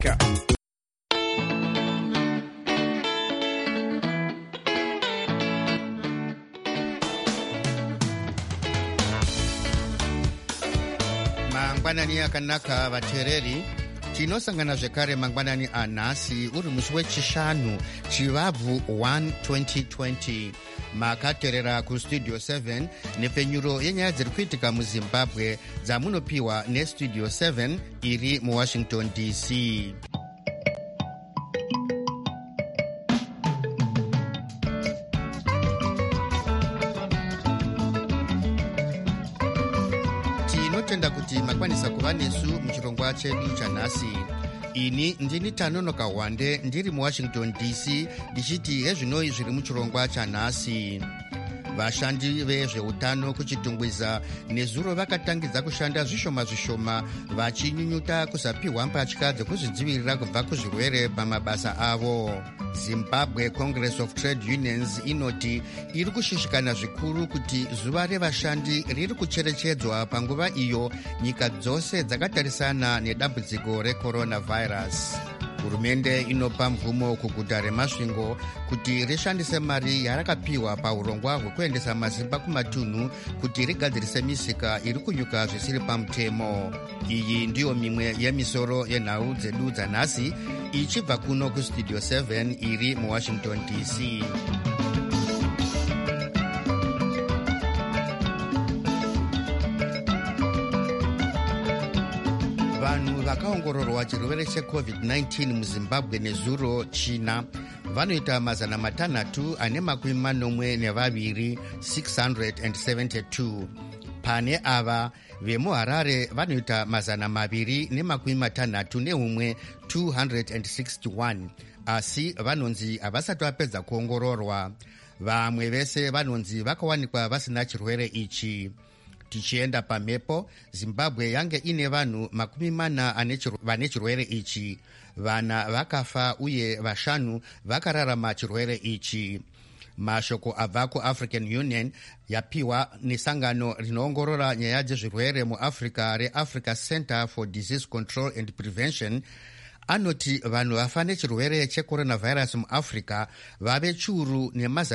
Mangwanani akanaka vateereri, tinosangana zvekare mangwanani anhasi uri musi wechishanu chivabvu 1 2020. makateerera kustudio 7 nepfenyuro yenyaya dziri kuitika muzimbabwe dzamunopiwa nestudio 7 iri muwashington dc. tinotenda kuti makwanisa kuva nesu muchirongwa chedu chanhasi. ini ndini Tanonoka Wande ndiri muwashington dc ndichiti hezvinoi zviri muchirongwa chanhasi. vashandi vezveutano kuchitungwiza nezuro vakatangidza kushanda zvishoma zvishoma vachinyunyuta kusapiwa mbatya dzekuzvidzivirira kubva kuzvirwere pamabasa avo. Zimbabwe Congress of Trade Unions inoti iri kushishikana zvikuru kuti zuva revashandi riri kucherechedzwa panguva iyo nyika dzose dzakatarisana nedambudziko recoronavirus. Hurumende inopa mvumo kuguta reMasvingo kuti rishandise mari yarakapiwa paurongwa hwekuendesa mazimba kumatunhu kuti rigadzirise misika iri kunyuka zvisiri pamutemo. Iyi ndiyo mimwe yemisoro yenhau dzedu dzanhasi ichibva kuno kustudio 7 iri muwashington dc. vanhu vakaongororwa chirwere cheCovid-19 muzimbabwe nezuro china vanoita 642 672. pane ava vemuharare vanoita 261 261, asi vanonzi havasati vapedza kuongororwa. vamwe vese vanonzi vakawanikwa vasina chirwere ichi. tichienda pamhepo, zimbabwe yange ine vanhu 40 vane chirwere ichi. vana vakafa uye vashanu vakararama chirwere ichi. mashoko abva kuAfrican Union yapiwa nesangano rinoongorora nyaya dzezvirwere muafrica reAfrica Center for Disease Control and Prevention anoti vanhu vafa nechirwere checoronavirus muafrica vave chiuru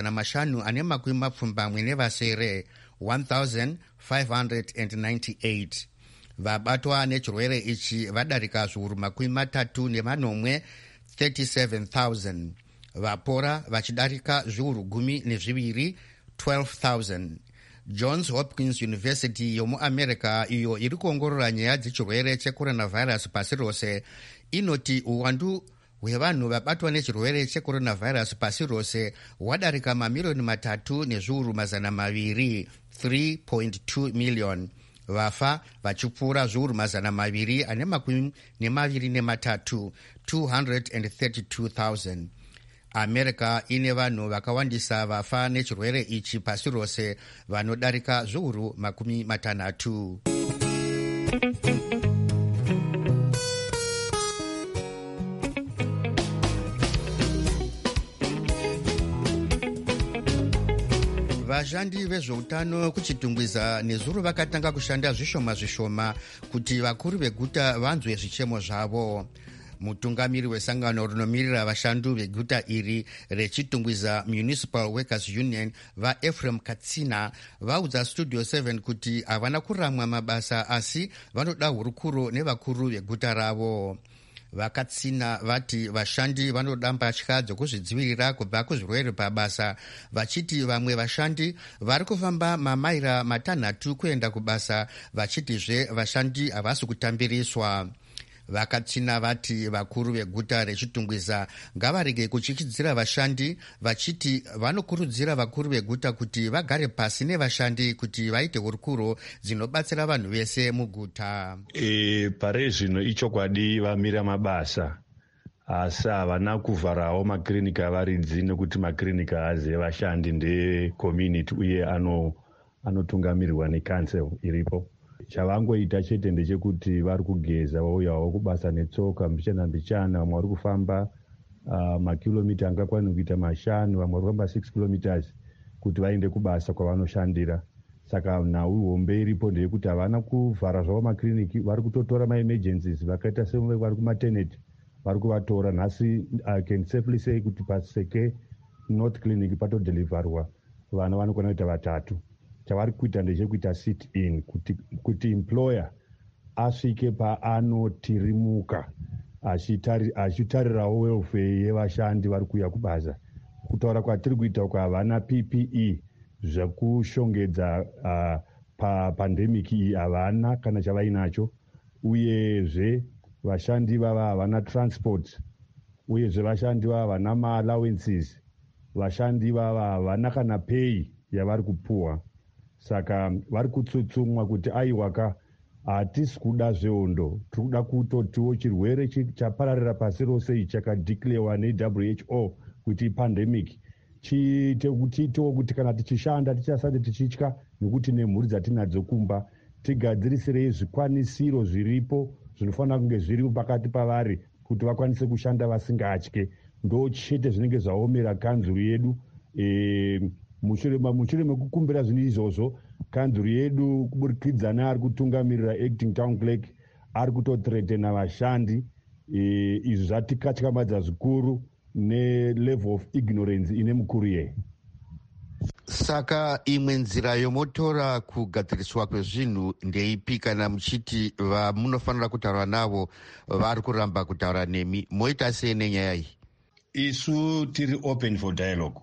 ne570 nevasere 1598. vabatwa nechirwere ichi vadarika zviuru 38 37,000. vapora vachidarika zviuru 12 12,000. Johns Hopkins University yomuamerica iyo iri kuongorora nyaya dzechirwere checoronavirus pasi rose inoti uwandu hwevanhu vabatwa nechirwere checoronavirus pasi rose hwadarika 3,200,000 3.2 million. vafa vachipfuura zviuru 223 232,000. america ine vanhu vakawandisa vafa nechirwere ichi pasi rose vanodarika zviuru 60. vashandi vezveutano kuchitungwiza nezuro vakatanga kushanda zvishoma zvishoma kuti vakuru veguta vanzwe zvichemo zvavo. mutungamiri wesangano rinomirira vashandi veguta iri rechitungwiza Municipal Workers Union vaEphraim Katsina vaudza studio 7 kuti havana kuramwa mabasa asi vanoda hurukuro nevakuru veguta ravo. Vakatsina vati vashandi vanoda mbatya dzokuzvidzivirira kubva kuzvirwere pabasa, vachiti vamwe vashandi vari kufamba mamaira 6 kuenda kubasa, vachitizve vashandi havasi kutambiriswa. Vakatsina vati vakuru veguta rechitungwiza ngavarege kuchichidzira vashandi, vachiti vanokurudzira vakuru veguta kuti vagare pasi nevashandi kuti vaite hurukuro dzinobatsira vanhu vese muguta. Pare zvino ichokwadi vamira mabasa asi havana kuvharawo makirinika avaridzi nekuti makirinika hazi vashandi ndecommunity uye anotungamirirwa necouncil iripo. chavangoita chete ndechekuti vari kugeza vauyawo kubasa netsoka mbichana vamwe vari kufamba makilomita angakwanira kuita 5, vamwe vari kufamba 6 kilometers kuti vaende kubasa kwavanoshandira. Saka nhau hombe iripo ndeyekuti havana kuvhara zvavo makiriniki, vari kutotora maemergencies vakaita sevari kumaternity vari kuvatora nhasi. I can safely say kuti paSeke North Clinic patodhelivarwa vana vanokwana kuita 3. chavari kuita ndechekuita sit in kuti employer asvike paanotirimuka achitarirawo welfare yevashandi vari kuuya kubasa. Kutaura kwatiri kuita uku havana PPE zvekushongedza papandemic iyi havana kana chavainacho, uyezve vashandi vava havana transport, uyezve vashandi vava havana maallowances, vashandi vava havana kana pay yavari kupuwa. Saka vari kutsutsumwa kuti aiwaka hatisi kuda zvehondo, tiri kuda kutotiwo chirwere chapararira pasi rose ichi chakadhiklewa neWHO kuti pandemic chiitewo kuti kana tichishanda tichasati tichitya, nekuti nemhuri dzatinadzo kumba tigadzirisirei zvikwanisiro zviripo zvinofanira kunge zviri pakati pavari kuti vakwanise kushanda vasingatye. Ndo chete zvinenge zvaomera kanzuru yedu. Mushure mekukumbira zvinhu izvozvo, kanzuru yedu kuburikidza neari kutungamirira acting town clerk ari kutothreatena vashandi. Izvi zvatikatyamadza zvikuru nelevel of ignorance ine mukuru ye. Saka imwe nzira yomotora kugadziriswa kwezvinhu ndeipi kana muchiti vamunofanira kutaura navo vari kuramba kutaura nemi? Moita sei nenyaya iyi? Isu tiri open for dialogue.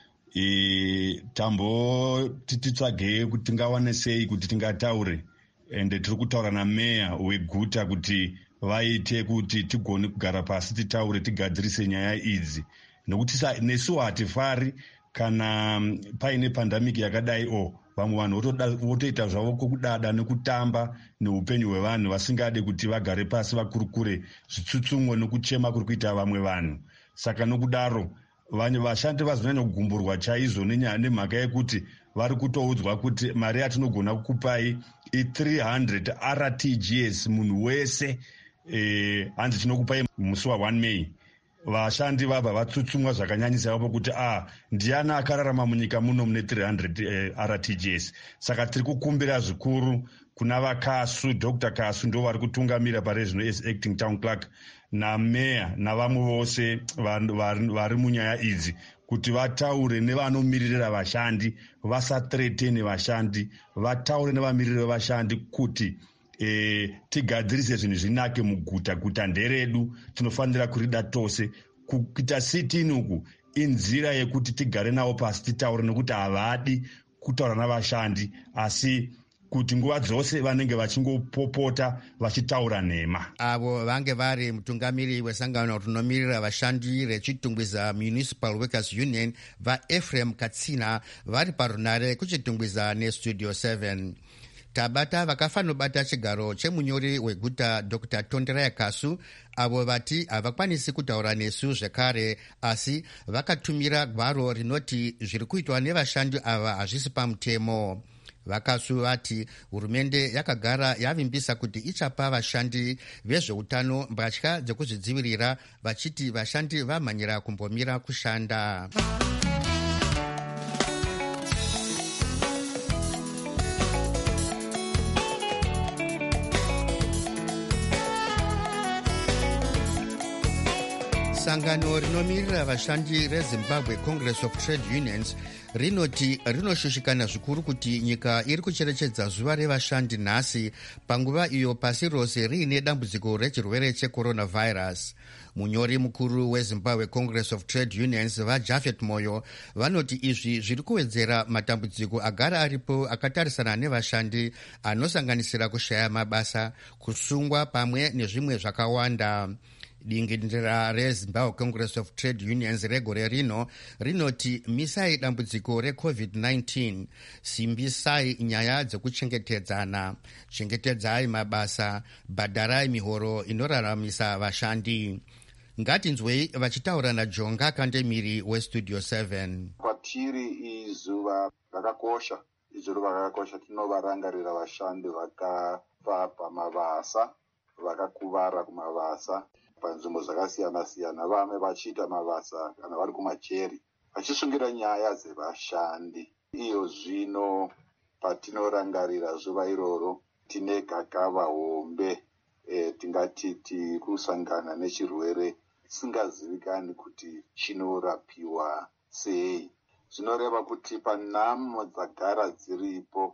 Tambo titsvage kuti tingawane sei kuti tingataure, ende tiri kutaura nameya weguta kuti vaite kuti tigone kugara pasi titaure tigadzirise nyaya idzi, nekuti nesu hatifari kana paine pandemic yakadai vamwe vanhu votoita zvavo kokudada nekutamba neupenyu hwevanhu vasingade kuti vagare pasi vakurukure zvitsutsumwe nekuchema kuri kuita vamwe vanhu. Saka nokudaro vashandi vazonyanya kugumburwa chaizvo nemhaka yekuti vari kutoudzwa kuti mari yatinogona kukupai i300 RTGS munhu wese, hanzi tinokupai musi wa1 May. Vashandi vabva vatsutsumwa zvakanyanyisa vapo kuti ndiani akararama munyika muno mune 300 RTGS. Saka tiri kukumbira zvikuru kuna vaKasu, Dr. Kasu ndo vari kutungamira paRegional as acting town clerk nameya navamwe vose vari munyaya idzi kuti vataure nevanomirira vashandi, vasathreatene vashandi, vataure nevamiririri vevashandi kuti tigadzirise zvinhu zvinake muguta. Guta nderedu, tinofanira kurida tose. Kuita sitini uku inzira yekuti tigare navo pasi titaure, nekuti havadi kutaura navashandi asi kuti nguva dzose vanenge vachingopopota vachitaura nhema. Avo vange vari mutungamiri wesangano rinomirira vashandi rechitungwiza Municipal Workers Union vaEphraim Katsina vari parunare kuchitungwiza neStudio 7. Tabata vakafanobata chigaro chemunyori weguta Dr. Tonderaya Kasu, avo vati havakwanisi kutaura nesu zvekare, asi vakatumira gwaro rinoti zviri kuitwa nevashandi ava hazvisi pamutemo. Vakasu vati hurumende yakagara yavimbisa kuti ichapa vashandi vezveutano mbatya dzekuzvidzivirira, vachiti vashandi vamhanyira kumbomira kushanda. Sangano rinomirira vashandi reZimbabwe Congress of Trade Unions rinoti rinoshushikana zvikuru kuti nyika iri kucherechedza zuva revashandi nhasi panguva iyo pasi rose riine dambudziko rechirwere checoronavirus. Munyori mukuru weZimbabwe Congress of Trade Unions vaJafet Moyo vanoti izvi zviri kuwedzera matambudziko agara aripo akatarisana nevashandi, anosanganisira kushaya mabasa, kusungwa pamwe nezvimwe zvakawanda. Dingindira reZimbabwe Congress of Trade Unions regore rino rinoti misai dambudziko reCovid-19, simbisai nyaya dzekuchengetedzana, chengetedzai mabasa, bhadharai mihoro inoraramisa vashandi. Ngatinzwei vachitaura naJonga Kandemiri weStudio 7. Kwatiri izuva rakakosha, tinovarangarira vashandi vakafa pamabasa, vakakuvara kumabasa panzvimbo zvakasiyana-siyana, vamwe vachiita mabasa kana vari kumajeri vachisungira nyaya dzevashandi. Iyo zvino patinorangarira zuva iroro tine gakava hombe tingati tiri kusangana nechirwere singazivikani kuti chinorapiwa sei. Zvinoreva kuti panhamo dzagara dziripo,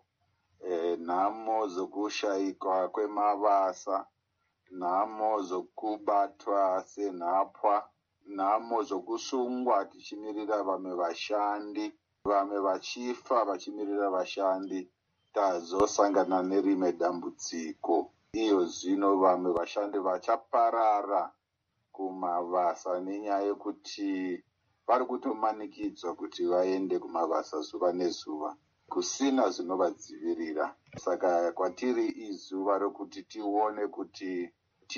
nhamo dzokushayikwa kwemabasa, nhamo dzokubatwa senhapwa, nhamo dzokusungwa tichimirira vamwe vashandi, vamwe vachifa vachimirira vashandi, tazosangana nerimwe dambudziko. Iyo zvino vamwe vashandi vachaparara kumabasa nenyaya yekuti vari kutomanikidzwa kuti vaende kumabasa zuva nezuva kusina zvinovadzivirira. Saka kwatiri izuva rokuti tione kuti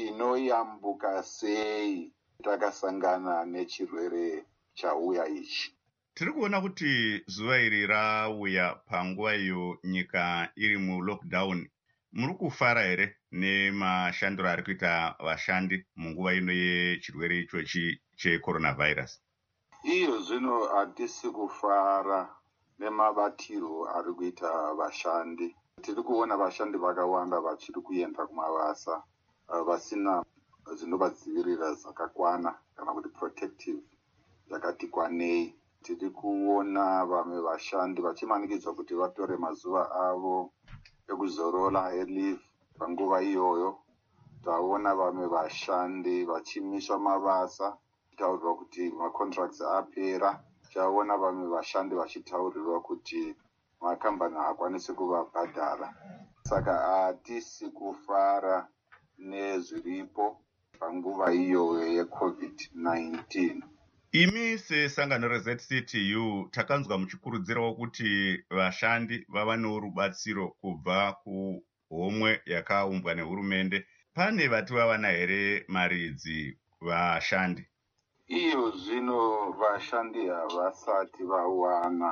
tinoyambuka sei takasangana nechirwere chauya ichi. Tiri kuona kuti zuva iri rauya panguva iyo nyika iri mulockdown. Muri kufara here nemashandiro ari kuita vashandi munguva ino yechirwere ichochi checoronavirus? Iyo zvino hatisi kufara nemabatiro ari kuita vashandi. Tiri kuona vashandi vakawanda vachiri kuenda kumabasa vasina zvinovadzivirira zvakakwana kana kuti protective yakati kwanei. Tiri kuona vamwe vashandi vachimanikidzwa kuti vatore mazuva avo ekuzorora leave. Panguva iyoyo taona vamwe vashandi vachimiswa mabasa, taurirwa kuti macontracts apera. Taona vamwe vashandi vachitaurirwa kuti makambani hakwanisi kuvabhadhara. Saka hatisi kufara nezviripo panguva iyoyo yeCovid-19. Imi sesangano reZCTU takanzwa muchikurudzirawo kuti vashandi vavanewo rubatsiro kubva kuhomwe yakaumbwa nehurumende. Pane vati vavana here maridzi vashandi? Iyo zvino vashandi havasati vawana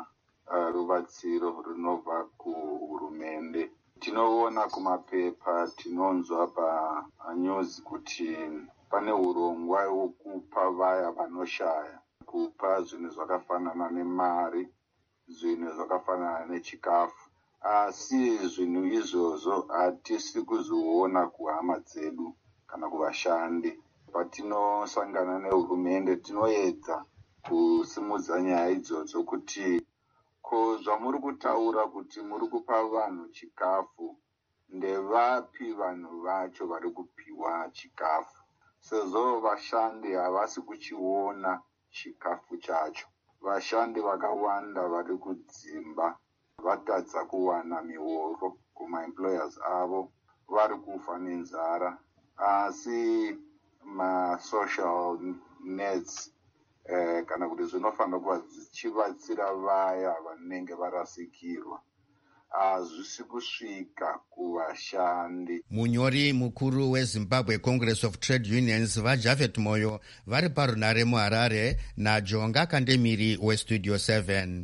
rubatsiro runobva kuhurumende. Tinoona kumapepa, tinonzwa panyuzi kuti pane urongwa hwekupa vaya vanoshaya, kupa zvinhu zvakafanana nemari, zvinhu zvakafanana nechikafu. Asi zvinhu izvozvo hatisi kuzviona kuhama dzedu kana kuvashandi. Patinosangana nehurumende tinoedza kusimudza nyaya idzodzo kuti ko zvamuri kutaura kuti muri kupa vanhu chikafu, ndevapi vanhu vacho vari kupiwa chikafu? Sezvo vashandi havasi kuchiona chikafu chacho. Vashandi vakawanda vari kudzimba vatadza kuwana mihoro kumaemployers avo, vari kufa nenzara. Asi masocial nets kana kuti zvinofanira kuva zvichibatsira vaya vanenge varasikirwa hazvisi kusvika kuvashandi. Munyori mukuru weZimbabwe Congress of Trade Unions vaJafet Moyo vari parunare muHarare naJonga Kandemiri weStudio 7.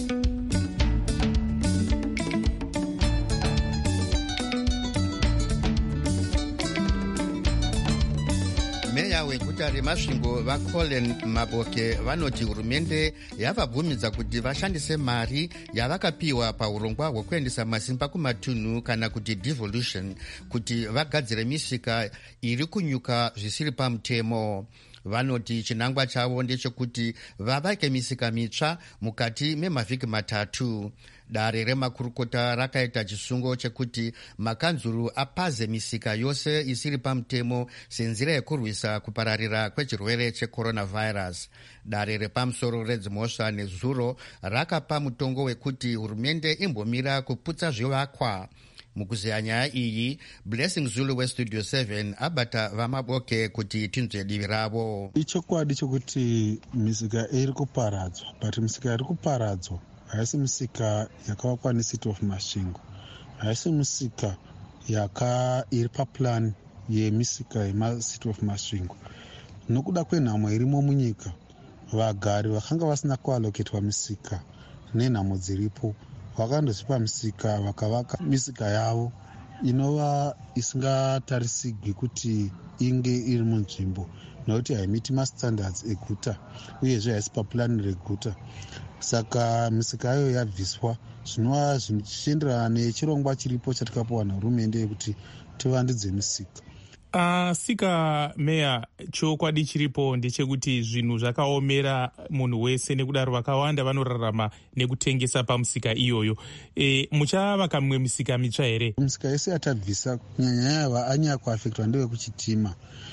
Meya weguta reMasvingo vaColin Maboke vanoti hurumende yavabvumidza kuti vashandise mari yavakapiwa paurongwa hwekuendesa masimba kumatunhu kana kuti devolution kuti vagadzire misika iri kunyuka zvisiri pamutemo. Vanoti chinangwa chavo ndechekuti vavake misika mitsva mukati memavhiki 3. Dare remakurukota rakaita chisungo chekuti makanzuru apaze misika yose isiri pamutemo senzira yekurwisa kupararira kwechirwere checoronavirus. Dare repamusoro redzimhosva nezuro rakapa mutongo wekuti hurumende imbomira kuputsa zvivakwa. Mukuziya nyaya iyi, Blessing Zulu weStudio 7 abata vaMaboke kuti tinzwe divi ravo. Ichokwadi chokuti misika iri kuparadzwa, but misika iri kuparadzwa haisi misika yakavakwa neCity of Masvingo, haisi misika iri paplan yemisika yeCity of Masvingo. Nokuda kwenhamo irimo munyika, vagari vakanga vasina kualoketwa misika nenhamo dziripo vakandozvipa misika vakavaka misika yavo inova isingatarisiki kuti inge iri munzvimbo nokuti haimiti mastandards eguta uyezve haisi papulani reguta. Saka misika yayo yabviswa zvinova zvichienderana nechirongwa chiripo chatakapiwa nehurumende yekuti tivandudze misika. Sika meya, chokwadi chiripo ndechekuti zvinhu zvakaomera munhu wese, nekudaro vakawanda vanorarama nekutengesa pamusika iyoyo. Muchavaka mimwe misika mitsva here? Misika yese yatabvisa kunyanyanya anyanya kuafektwa ndevekuchitima.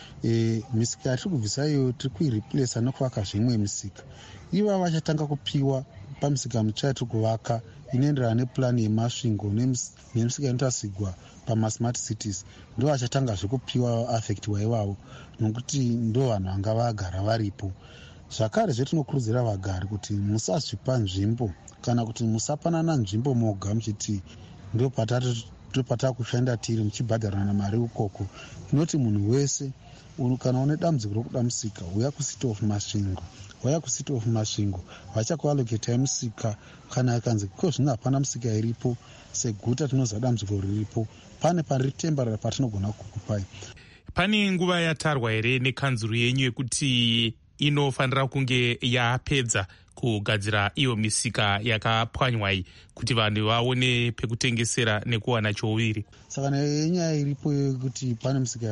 Misika yatiri kubvisa iyo tiri kuireplace nokuvaka zvimwe misika. Iva vachatanga kupiwa pamisika mitsva yatiri kuvaka inoenderana nepurani yemasvingo nemisika inotasigwa pamasmart cities. Ndo vachatanga zvekupiwa afektiwa ivavo, nokuti ndo vanhu vanga vagara varipo. Zvakare zvetinokurudzira vagari kuti musazvipa nzvimbo kana kuti musapanana nzvimbo moga muchiti ndo patava kushanda tiri muchibhadharana mari ukoko. Tinoti munhu wese kana une dambudziko rokuda musika, uya kucity of masvingo. Waya kucity of masvingo vachakualoketai musika. Kana akanzi kozvino hapana musika iripo seguta tinoziva dambudziko riripo, pane pariri tembarara patinogona kukupai. Pane nguva yatarwa here nekanzuru yenyu yekuti inofanira kunge yapedza kugadzira iyo misika yakapwanywa iyi kuti vanhu vaone pekutengesera nekuwana chouviri? Saka nenyaya iripo yekuti pane misika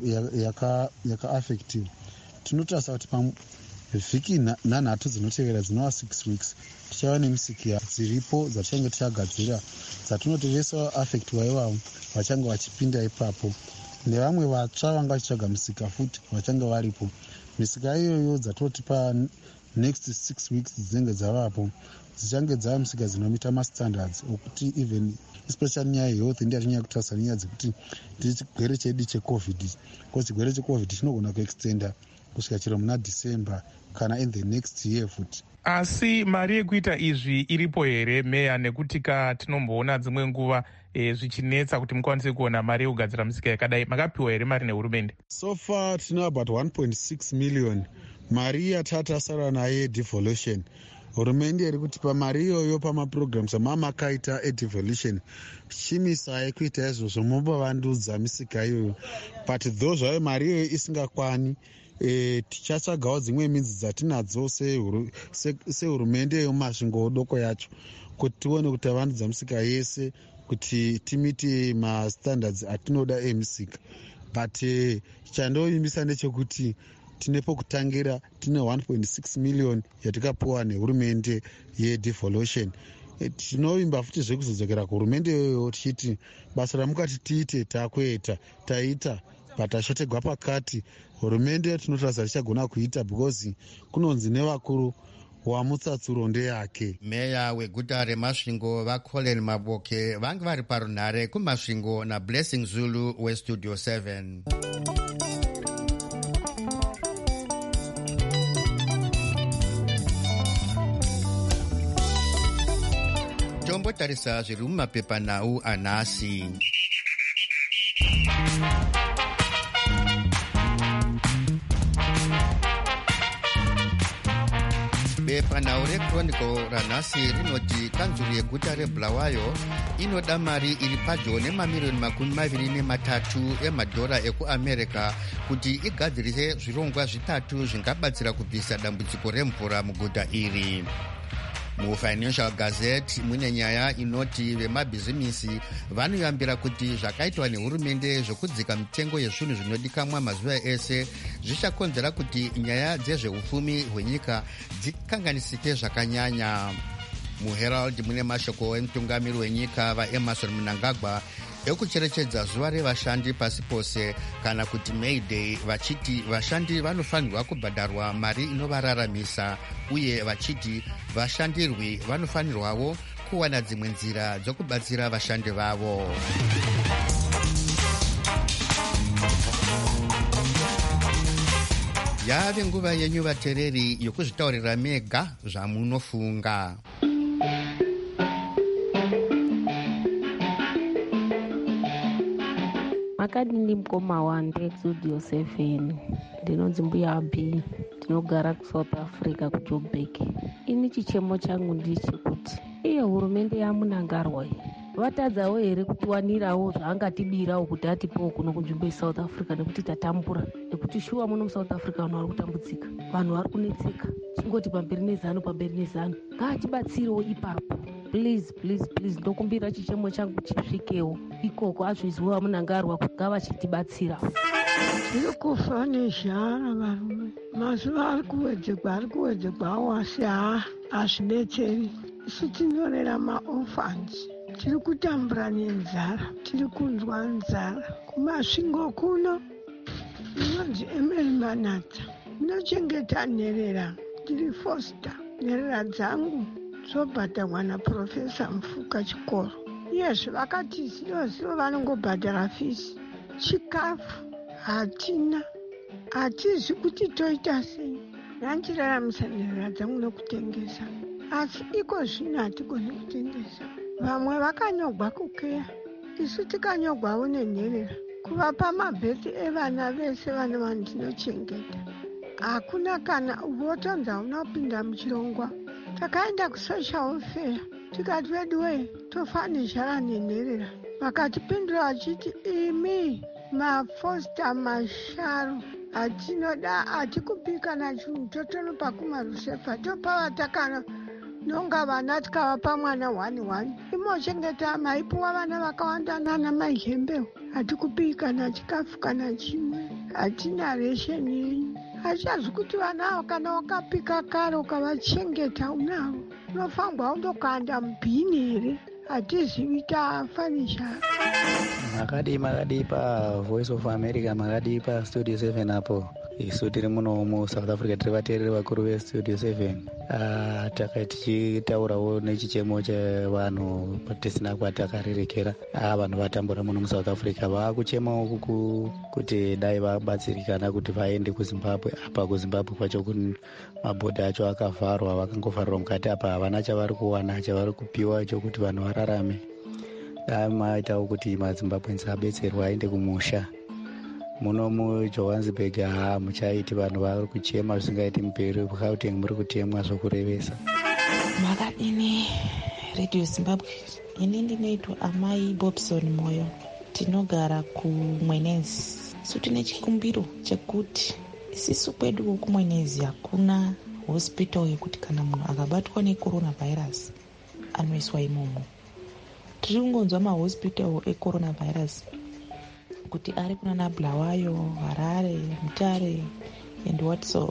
yakaafektiwa, tinotarisa kuti vhiki nhanhatu dzinotevera dzinova 6 weeks tichava nemisika dziripo dzatichange tichagadzira dzatinotevesa afektiwa ivavo vachange vachipinda ipapo, nevamwe vatsva vanga vachitsvaga misika futi vachange varipo. Misika iyoyo dzatoti pa next 6 weeks dzinenge dzavapo dzichange dzava misika dzinomita mastandards okuti even especially nyaya yehealth ndi atinyaya kutarisa nyaya dzekuti chigwere chedu checovid, because chigwere checovid chinogona kuextenda kusvika chero muna December kana in the next year futi. Asi mari yekuita izvi iripo here meya? Nekuti tinomboona dzimwe nguva zvichinetsa kuti mukwanise kuona mari yekugadzira misika yakadai. Makapiwa here mari nehurumende? So far tino about 1.6 million mari yatatasara naye devolution. Hurumende iri kutipa mari iyoyo pamaprograms amamakaita edevolution chimisa yekuita izvozvo mubavandudza misika iyoyo, but though zvayo mari iyoyo isingakwani, tichatsvagawo dzimwe midzi dzatinadzo sehurumende yemasvingo doko yacho kuti tione kuti tavandudza misika yese kuti timiti mastandards atinoda emisika. But chandoimbisa ndechekuti tine pekutangira, tine 1.6 million yatikapuwa nehurumende yedevolution. Tinoimba futi zvekuzodzokera kuhurumende iyoyo tichiti basa ramukati tiite takuita taita patashategwa pakati. Hurumende tinotarisa richagona kuita because kunonzi nevakuru wamutsatsuro ndeyake. Meya weguta remasvingo vaColin Maboke vange vari parunhare kumasvingo naBlessing Zulu weStudio 7. Tombotarisa zviri mumapepanhau anhasi. Bepanhau reChronicle ranhasi rinoti kanzuru yeguta reBulawayo inoda mari iri padyo nemamiliyoni 23 emadhora ekuamerica kuti igadzirise zvirongwa 3 zvingabatsira kubvisa dambudziko remvura muguta iri. MuFinancial Gazette mune nyaya inoti vemabhizimisi vanoyambira kuti zvakaitwa nehurumende zvokudzika mitengo yezvinhu zvinodikanwa mazuva ese zvichakonzera kuti nyaya dzezveupfumi hwenyika dzikanganisike zvakanyanya. MuHerald mune mashoko emutungamiri wenyika vaEmmerson Mnangagwa ekucherechedza zuva revashandi pasi pose kana kuti May Day, vachiti vashandi vanofanirwa kubhadharwa mari inovararamisa uye vachiti vashandirwi vanofanirwawo kuwana dzimwe nzira dzokubatsira vashandi vavo. Yave nguva yenyu vatereri yokuzvitaurira mega zvamunofunga. Makadini mkoma wande Studio 7 ndinonzi mbuya B, ndinogara kuSouth Africa kuJoburg. Ini chichemo changu ndechekuti iye hurumende yaMunangarwa vatadzawo here kutiwanirawo zvaangatibirawo kuti atipowo kuno kunzvimbo yeSouth Africa, nekuti tatambura, nekuti shuwa muno muSouth Africa vanhu vari kutambudzika, vanhu vari kunetseka, chingoti pamberi nezano. Ngaatibatsirewo ipapo please ndokumbira chichemo changu chisvikewo ikoko azviziva munangarwa kugava chitibatsira. Tiri kufa nezhara varume, mazuva ari kuwedzekwa awasi hazvidetseri. Isu tinyorera maofans, tiri kutambura nenzara, tiri kunzwa nzara. Kumasvingo kuno inonzi Emily Manata, inochengeta nherera, tiri fosta. Nherera dzangu dzobhadharwa naProfesa Mfuka chikoro. Iyezve vakati ziro vanongobhadhara fisi, chikafu hatina, hatizi kuti toita sei. Ndanchiraramisa nherera dzangu nokutengesa, asi iko zvino hatigoni kutengesa. Vamwe vakanyogwa kukeya, isu tikanyogwawo nenherera, kuvapa mabheti evana vese vane vandinochengeta. Hakuna kana votonza unopinda muchirongwa. Takaenda kusocial fair, tikati vedu wei tofa nezhara nenherera. Vakatipindura vachiti imi mafosta masharu hatinoda, hatikupika nachunhu, totonopa kumarusefa, topa vatakana nonga vana tikavapa mwana 1-1. Imochengeta maipuwa vana vakawanda nana maihembewo, hatikupika nachikafu kana chimwe, hatina resheni yenyu. Hachazi kuti vana avo kana wakapika kare ukavachengeta unavo, unofangwa undokanda mubhini here, hatizivi tafa nezhara. Makadii paVoice of America, makadii paStudio 7 apo. Isu tiri muno muSouth Africa tiri vateereri vakuru veStudio 7. Taka tichitaurawo nechichemo chevanhu tisina kwatakarerekera. Vanhu vatambura muno muSouth Africa vakuchemawo kuti dai vabatsirikana kuti vaende kuZimbabwe. Apa kuZimbabwe kwacho mabhodha acho akavharwa, vakangovharwa mukati apa, havana chavari kuwana, chavari kupiwa chokuti vanhu vararame. Dai maitawo kuti maZimbabwenzi abetserwa aende kumusha. Muno muJohannesburg muchaiti vanhu vari kuchema zvisingaiti mberi, kuGauteng muri kutemwa zvokurevesa. Makadini Radio Zimbabwe, ini ndinoitwa Amai Bobson Moyo, tinogara kuMwenezi. So tine chikumbiro chekuti isisu kwedu kuMwenezi hakuna hospital yekuti kana munhu akabatwa necoronavirus anoiswa imomo. Tiri kungonzwa mahospital ecoronavirus kuti ari kunana Bulawayo, Harare, Mutare and what so.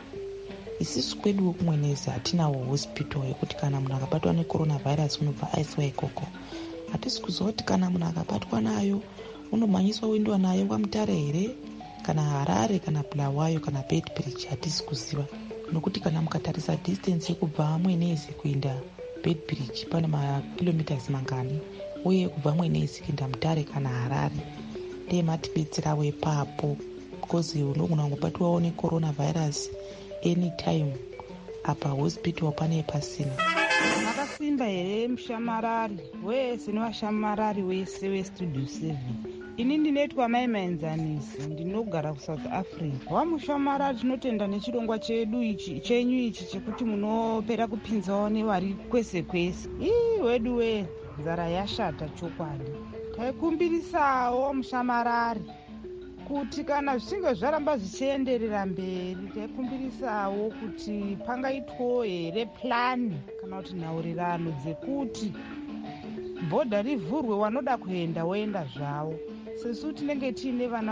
Isisu kwedu kuMwenezi hatinawo hospital yekuti kana munhu akabatwa necoronavirus unobva aiswa ikoko. Hatisi kuziva kuti kana munhu akabatwa nayo unomhanyiswa uindwa nayo kwaMutare here, kana Harare, kana Bulawayo, kana Beitbridge. Hatisi kuziva nokuti kana mukatarisa distance yekubva Mwenezi kuenda Beitbridge pane makilometers mangani, uye kubva Mwenezi kuenda Mutare kana Harare ndee matibetserawo ipapo, because unogona kungobatwawo necoronavirus anytime apa hospital pane pasina. Makasimba here mushamarari wese nevashamarari wese weStudio 7. Ini ndinoitwa Mai Maenzanisi, ndinogara kuSouth Africa. Vamushamarari tinotenda nechirongwa chedu ichi chenyu ichi chekuti munopera kupinzawo nevari kwese kwese. Wedu we nzara yashata chokwadi. Taikumbirisawo mushamarari kuti kana zvichinge zvaramba zvichienderera mberi, taikumbirisawo kuti pangaitwo here plani kana kuti nhaurirano dzekuti bhodha rivhurwe, wanoda kuenda woenda zvavo. Sesu tinenge tiine vana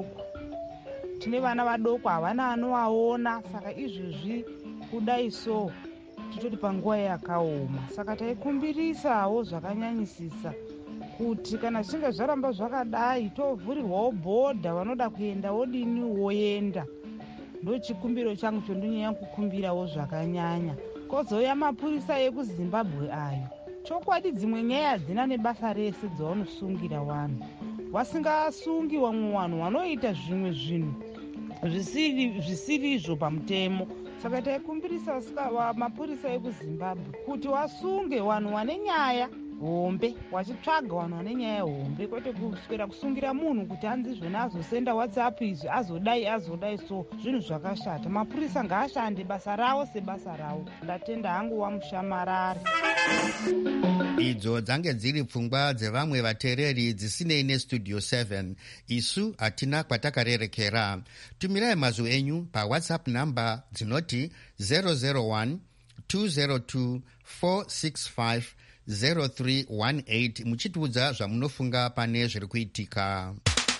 vadoko, havana anovaona, saka izvozvi kudai so titoti panguva yakaoma. Saka taikumbirisawo zvakanyanyisisa kuti kana zvichinge zvaramba zvakadai tovhurirwawo bhodha, vanoda kuenda wodini woenda. Ndo chikumbiro changu chondonyanya kukumbirawo zvakanyanya. Kozouya mapurisa ekuZimbabwe ayo, chokwadi dzimwe nyaya dzina nebasa rese dzavanosungira vanhu. Vasingasungi vamwe vanhu vanoita zvimwe zvinhu zvisirizvo pamutemo. Saka taikumbirisa mapurisa ekuZimbabwe kuti wasunge vanhu vane nyaya hombe, wachitsvaga vanhu vane nyaya hombe, kwete kuswera kusungira munhu kuti hanzi zvona azosenda WhatsApp izvi azodai so, zvinhu zvakashata. Mapurisa ngaashande basa rawo sebasa rawo. Ndatenda hangu wamushamarari. Idzo dzange dziri pfungwa dzevamwe vateereri dzisinei neStudio 7. Isu hatina kwatakarerekera. Tumirai mazwi enyu paWhatsApp namba dzinoti 001 202 465 0318 muchitiudza zvamunofunga pane zviri kuitika.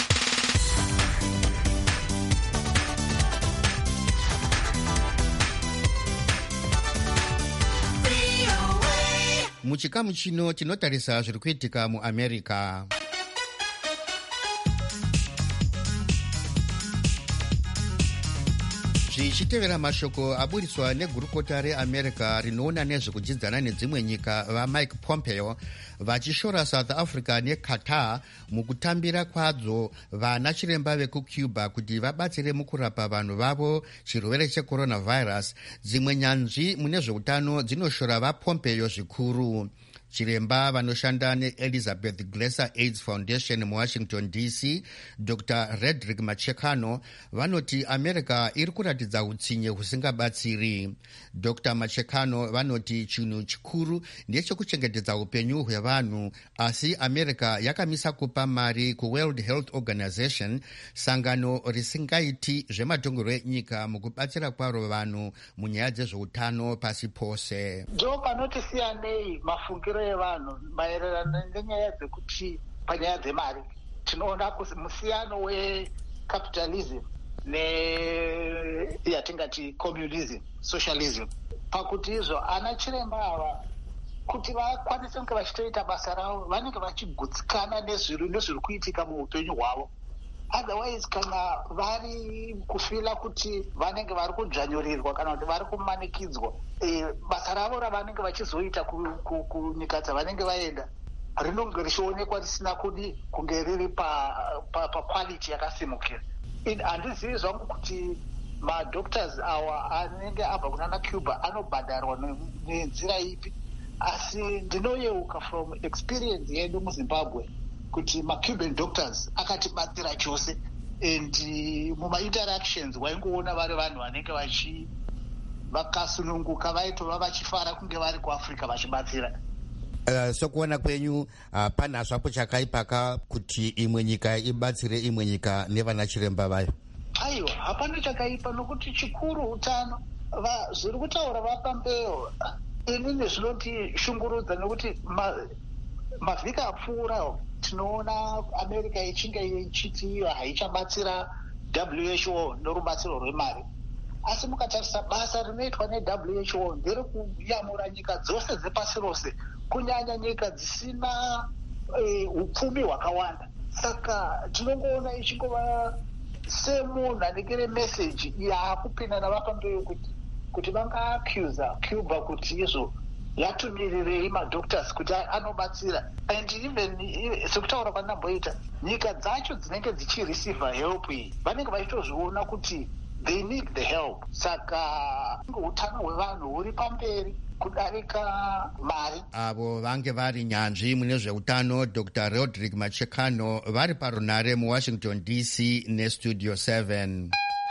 Muchikamu chino tinotarisa zviri kuitika muAmerica. Zvichitevera mashoko aburiswa negurukota reAmerica rinoona nezvekudzidzana nedzimwe nyika vaMike Pompeo vachishora South Africa neQatar mukutambira kwadzo vana chiremba vekucuba kuti vabatsire mukurapa vanhu vavo chirwere checoronavirus. Dzimwe nyanzvi mune zveutano dzinoshora vaPompeo zvikuru. Chiremba vanoshanda neElizabeth Glaser AIDS Foundation muWashington DC, Dr. Redrick Machekano, vanoti America iri kuratidza utsinye husingabatsiri. Dr. Machekano vanoti chinhu chikuru ndechekuchengetedza upenyu hwevanhu, asi America yakamisa kupa mari kuWorld Health Organization, sangano risingaiti zvematongerwo enyika mukubatsira kwaro vanhu munyaya dzezveutano pasi pose. Ndo panotisiyanei mafungiro evanhu maererano nenyaya dzekuti panyaya dzemari tinoona musiyano wecapitalism yatingati communism, socialism. Pakuti izvo ana chiremba ava kuti vakwanise kunge vachitoita basa ravo vanenge vachigutsikana nezviri kuitika muupenyu hwavo. Otherwise kana vari kufila kuti vanenge vari kudzvanyorirwa kana kuti vari kumanikidzwa, basa ravo ravanenge vachizoita kunyika dzavanenge vaenda rinonge richionekwa risina kunge riri paquality yakasimukira. Handizivi zvangu kuti madoctors awa anenge abva kunana Cuba anobhadharwa nenzira ipi, asi ndinoyeuka from experience yedu muZimbabwe kuti maCuban doctors akatibatsira chose, and mumainteractions waingoona vari vanhu vanenge vakasununguka vaitova vachifara kunge vari kuAfrica vachibatsira. Sokuona kwenyu pana zvapo chakaipaka kuti imwe nyika ibatsire imwe nyika nevana chiremba vayo? Aiwa, hapana chakaipa nokuti chikuru utano. Zviri kutaura vaPompeo inini zvinotishungurudza nokuti mavhiki apfuura tinoona America ichinge ichiti haichabatsira WHO norubatsiro rwemari, asi mukatarisa basa rinoitwa neWHO ndere kuyamura nyika dzose dzepasi rose, kunyanya nyika dzisina upfumi hwakawanda. Saka tinongoona ichingova semunhu anekere meseji yaakupinda navaPompeo kuti vanga-accusa Cuba kuti izvo yatumirirei madoctors kuti anobatsira, and even sekutaura kwandamboita nyika dzacho dzinenge dzichireceiva help iyi vanenge vachitozviona kuti they need the help. Saka utano hwevanhu huri pamberi kudarika mari. Avo vange vari nyanzvi mune zveutano Dr. Rodrick Machekano vari parunare muWashington DC neStudio 7.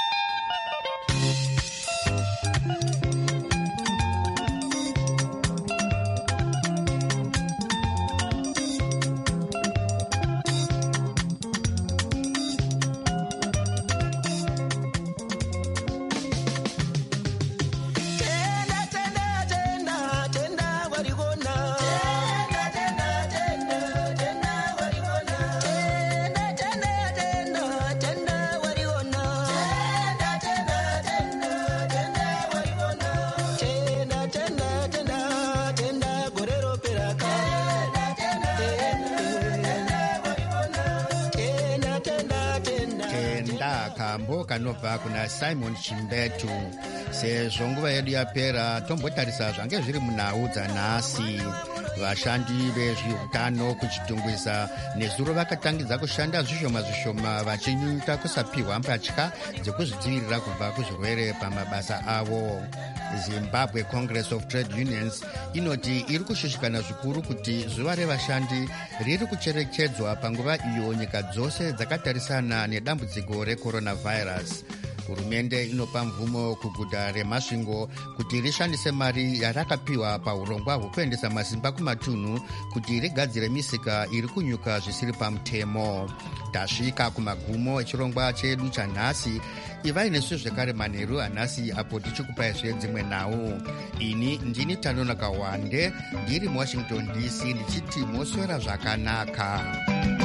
Kambo kanobva kuna Simon Chimbetu. Sezvo nguva yedu yapera tombotarisa zvange zviri munhau dzanhasi. Vashandi vezveutano kuchitungwisa nezuro vakatangidza kushanda zvishoma vachinyunyuta kusapiwa mbatya dzekuzvidzivirira kubva kuzvirwere pamabasa avo. Zimbabwe Congress of Trade Unions inoti iri kushushikana zvikuru kuti zuva revashandi riri kucherechedzwa panguva iyo nyika dzose dzakatarisana nedambudziko recoronavirus. hurumende inopa mvumo kuguta remasvingo kuti rishandise mari yarakapiwa paurongwa hwekuendesa masimba kumatunhu kuti rigadzire misika iri kunyuka zvisiri pamutemo. Tasvika kumagumo echirongwa chedu chanhasi. Ivai nesu zvekare manheru anhasi apo tichikupai dzimwe nhau. Ini ndini Tanonoka Wande ndiri muWashington DC ndichiti moswera zvakanaka.